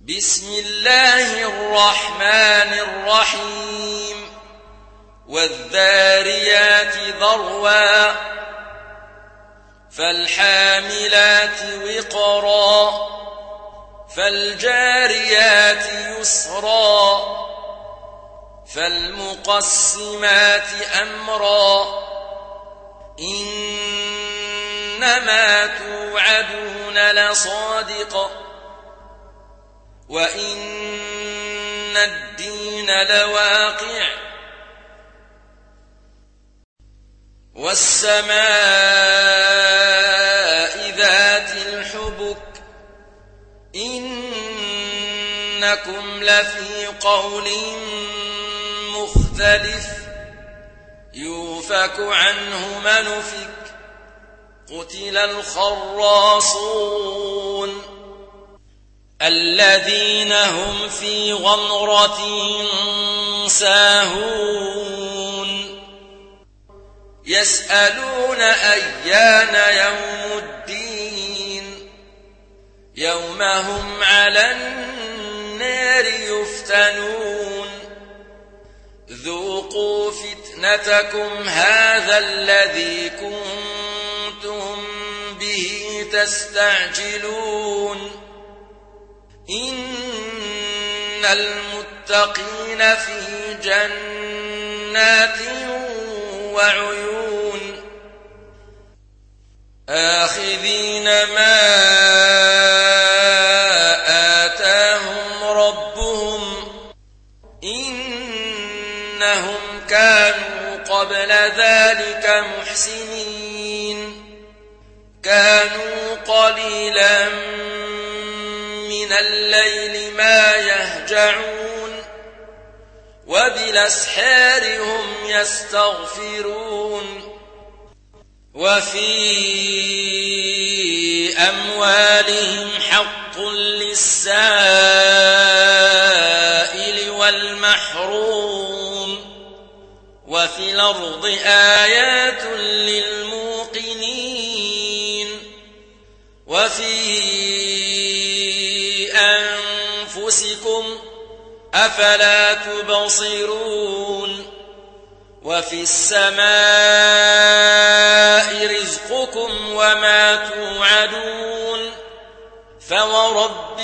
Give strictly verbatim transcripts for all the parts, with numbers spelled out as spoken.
بسم الله الرحمن الرحيم والذاريات ذروا فالحاملات وقرا فالجاريات يسرا فالمقسمات أمرا إنما توعدون لصادق وإن الدين لواقع والسماء ذات الحبك إنكم لفي قول مختلف يوفك عنه من أفك قتل الخراصون الذين هم في غمرة ساهون يسألون أيان يوم الدين يوم هم على النار يفتنون ذوقوا فتنتكم هذا الذي كنتم به تستعجلون إن المتقين في جنات وعيون آخذين ما آتاهم ربهم إنهم كانوا قبل ذلك محسنين كانوا قليلا من الليل ما يهجعون وبالأسحار هم يستغفرون وفي أموالهم حق للسائل والمحروم وفي الأرض آيات للموقنين وفي أنفسكم أفلا تبصرون وفي السماء رزقكم وما توعدون فورب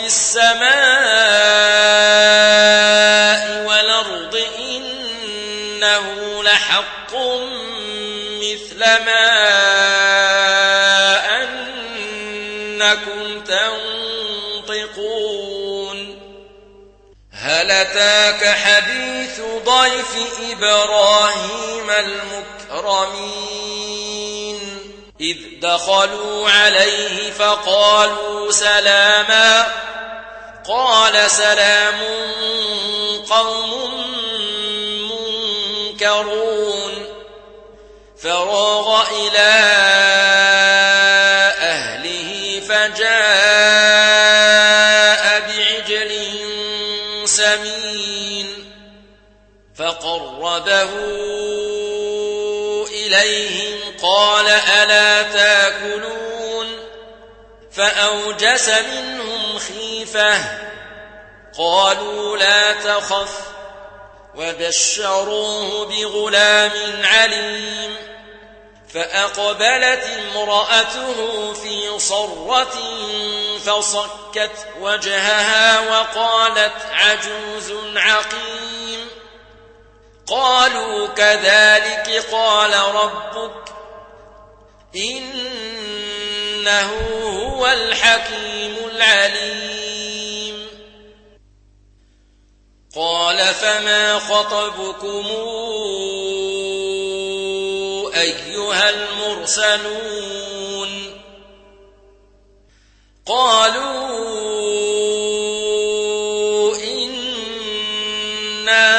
السماء والأرض إنه لحق مثل ما أنكم تنطقون هل أتاك حديث ضيف إبراهيم المكرمين إذ دخلوا عليه فقالوا سلاما قال سلام قوم منكرون فراغ إلى أهله فجاء بعجل سمين فقربه إليهم قال ألا تاكلون فأوجس منهم خيفة قالوا لا تخف وبشروه بغلام عليم فأقبلت امرأته في صرة فصكت وجهها وقالت عجوز عقيم قالوا كذلك قال ربك إنه هو الحكيم العليم قال فما خطبكم أيها المرسلون قالوا إنا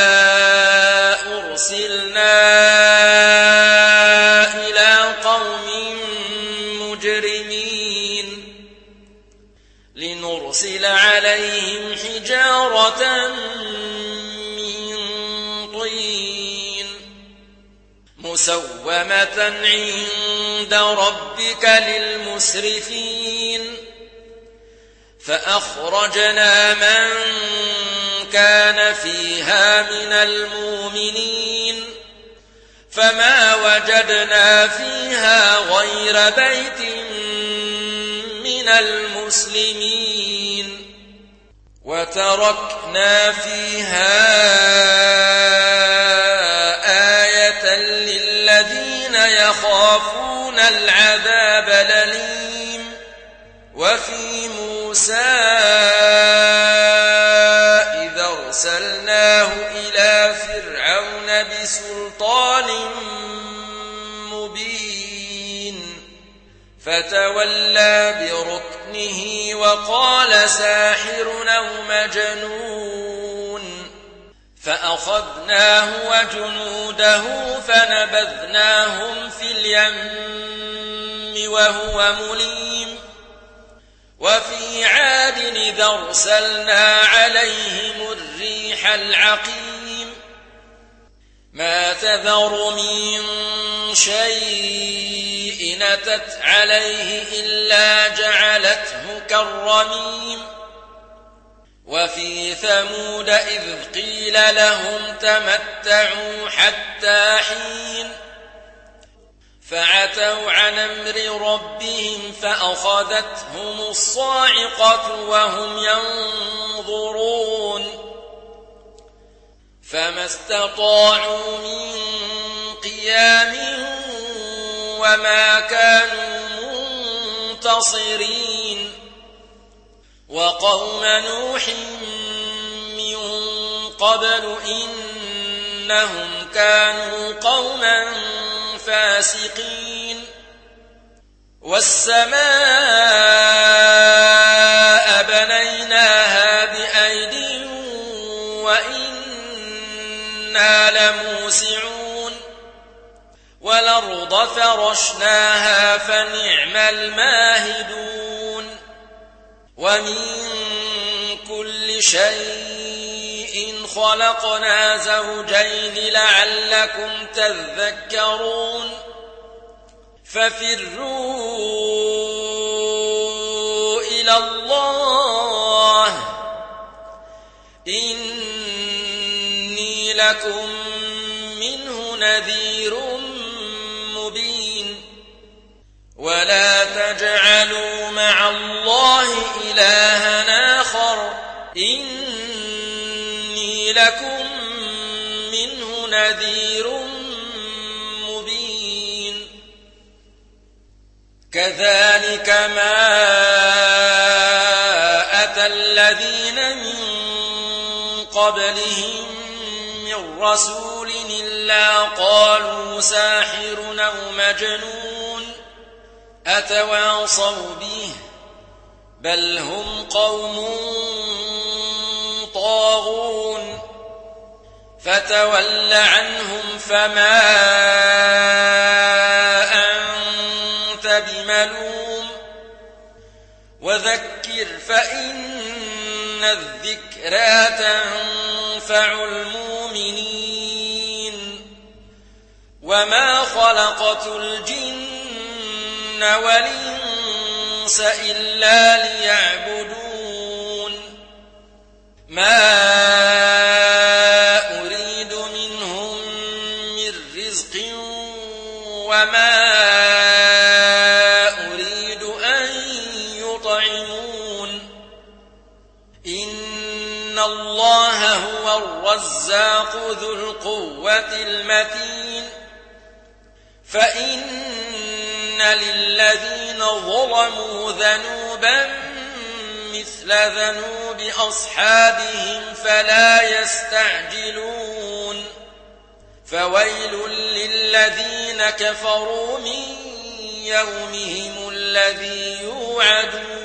أرسلنا إلى قوم مجرمين لنرسل عليهم حجارة من طين مسومة عند ربك للمسرفين فأخرجنا من كان فيها من المؤمنين فما وجدنا فيها غير بيت من المسلمين وتركنا فيها آية للذين يخافون العذاب الأليم وفي موسى إذا أرسلناه إلى فرعون بسلطان مبين فتولى بركنه وقال ساحر أو مجنون فأخذناه وجنوده فنبذناهم في اليم وهو مليم وفي عاد إذا أرسلنا عليهم الريح العقيم ما تذر من شيء أتت عليه إلا جعلته كالرميم وفي ثمود إذ قيل لهم تمتعوا حتى حين فعتوا عن أمر ربهم فأخذتهم الصاعقة وهم ينظرون فما استطاعوا من قيام وما كانوا منتصرين وقوم نوح من قبل إنهم كانوا قوما فاسقين والسماء بنيناها بأيد وإنا لموسعون والأرض فرشناها فنعم الماهدون ومن كل شيء خلقنا زوجين لعلكم تذكرون ففروا إلى الله إني لكم منه نذير مبين ولا تجعلوا مع الله إلها آخر إني لكم منه نذير مبين كذلك ما أتى الذين من قبلهم من رسول إلا قالوا ساحر أو مجنون أتواصوا به بل هم قوم طاغون فتول عنهم فما أنت بملوم وذكر فإن الذكرى تنفع المؤمنين وما خلقت الجن والإنس إلا ليعبدون ما أريد منهم من رزق وما أريد أن يطعمون إن الله هو الرزاق ذو القوة المتين فإن للذين ظلموا ذنوبا مثل ذنوب أصحابهم فلا يستعجلون فويل للذين كفروا من يومهم الذي يوعدون